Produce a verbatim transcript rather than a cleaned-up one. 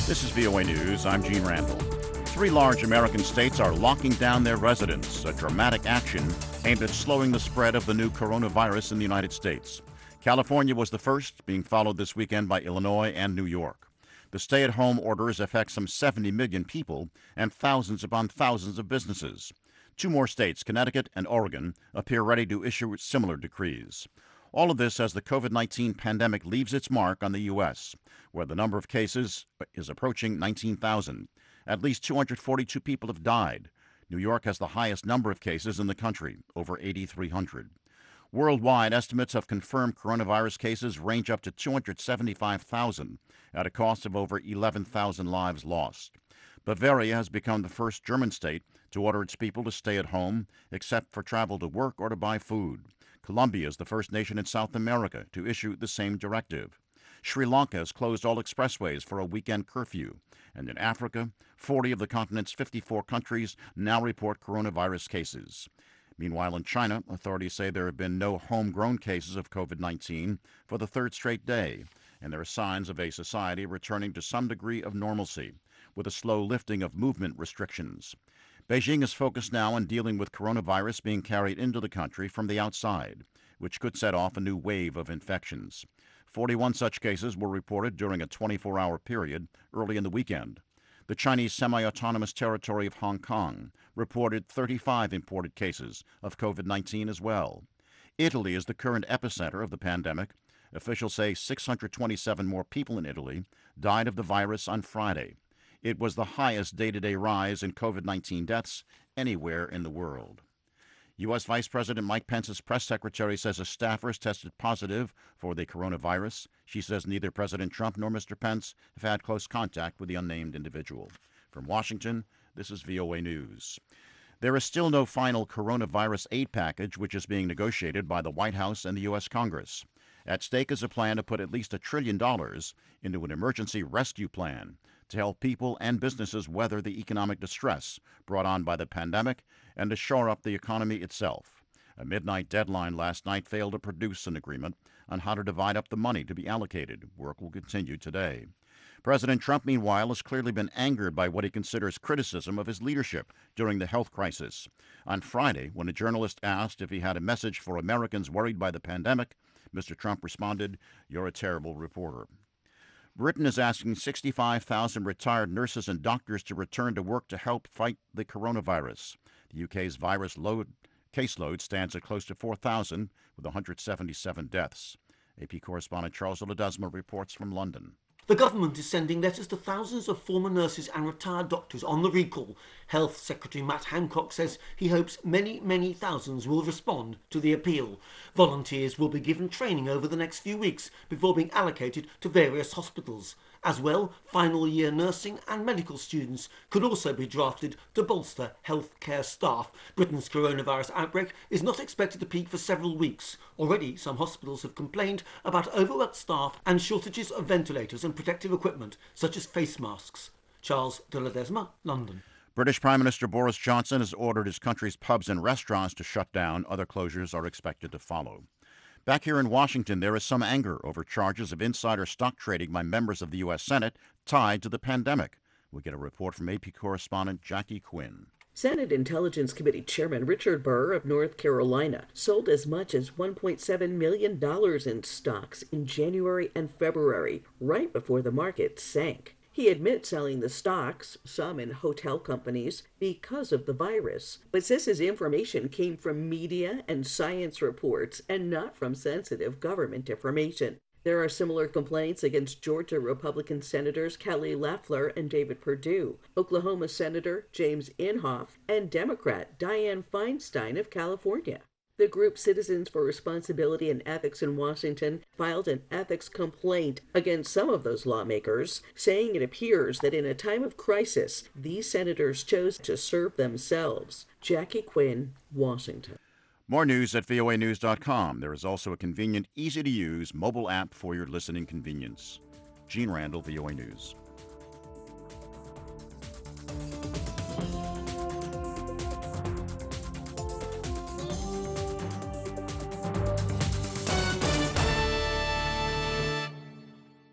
This is V O A News. I'm Gene Randall. Three large American states are locking down their residents, a dramatic action aimed at slowing the spread of the new coronavirus in the United States. California was the first, being followed this weekend by Illinois and New York. The stay-at-home orders affect some seventy million people and thousands upon thousands of businesses. Two more states, Connecticut and Oregon, appear ready to issue similar decrees. All of this as the COVID nineteen pandemic leaves its mark on the U S, where the number of cases is approaching nineteen thousand. At least two hundred forty-two people have died. New York has the highest number of cases in the country, over eight thousand three hundred. Worldwide, estimates of confirmed coronavirus cases range up to two hundred seventy-five thousand, at a cost of over eleven thousand lives lost. Bavaria has become the first German state to order its people to stay at home, except for travel to work or to buy food. Colombia is the first nation in South America to issue the same directive. Sri Lanka has closed all expressways for a weekend curfew. And in Africa, forty of the continent's fifty-four countries now report coronavirus cases. Meanwhile, in China, authorities say there have been no homegrown cases of COVID nineteen for the third straight day, and there are signs of a society returning to some degree of normalcy, with a slow lifting of movement restrictions. Beijing is focused now on dealing with coronavirus being carried into the country from the outside, which could set off a new wave of infections. forty-one such cases were reported during a twenty-four hour period early in the weekend. The Chinese semi-autonomous territory of Hong Kong reported thirty-five imported cases of COVID nineteen as well. Italy is the current epicenter of the pandemic. Officials say six hundred twenty-seven more people in Italy died of the virus on Friday. It was the highest day-to-day rise in COVID nineteen deaths anywhere in the world. U S. Vice President Mike Pence's press secretary says a staffer has tested positive for the coronavirus. She says neither President Trump nor Mister Pence have had close contact with the unnamed individual. From Washington, this is V O A News. There is still no final coronavirus aid package, which is being negotiated by the White House and the U S. Congress. At stake is a plan to put at least a trillion dollars into an emergency rescue plan to help people and businesses weather the economic distress brought on by the pandemic and to shore up the economy itself. A midnight deadline last night failed to produce an agreement on how to divide up the money to be allocated. Work will continue today. President Trump, meanwhile, has clearly been angered by what he considers criticism of his leadership during the health crisis. On Friday, when a journalist asked if he had a message for Americans worried by the pandemic, Mister Trump responded, "You're a terrible reporter." Britain is asking sixty-five thousand retired nurses and doctors to return to work to help fight the coronavirus. The U K's virus load caseload stands at close to four thousand, with one hundred seventy-seven deaths. A P correspondent Charles Ledesma reports from London. The government is sending letters to thousands of former nurses and retired doctors on the recall. Health Secretary Matt Hancock says he hopes many, many thousands will respond to the appeal. Volunteers will be given training over the next few weeks before being allocated to various hospitals. As well, final year nursing and medical students could also be drafted to bolster healthcare staff. Britain's coronavirus outbreak is not expected to peak for several weeks. Already, some hospitals have complained about overworked staff and shortages of ventilators and protective equipment, such as face masks. Charles de Ledesma, London. British Prime Minister Boris Johnson has ordered his country's pubs and restaurants to shut down. Other closures are expected to follow. Back here in Washington, there is some anger over charges of insider stock trading by members of the U S. Senate tied to the pandemic. We get a report from A P correspondent Jackie Quinn. Senate Intelligence Committee Chairman Richard Burr of North Carolina sold as much as one point seven million dollars in stocks in January and February, right before the market sank. He admits selling the stocks, some in hotel companies, because of the virus, but says his information came from media and science reports and not from sensitive government information. There are similar complaints against Georgia Republican Senators Kelly Loeffler and David Perdue, Oklahoma Senator James Inhofe, and Democrat Dianne Feinstein of California. The group Citizens for Responsibility and Ethics in Washington filed an ethics complaint against some of those lawmakers, saying it appears that in a time of crisis, these senators chose to serve themselves. Jackie Quinn, Washington. More news at V O A news dot com. There is also a convenient, easy-to-use mobile app for your listening convenience. Gene Randall, V O A News.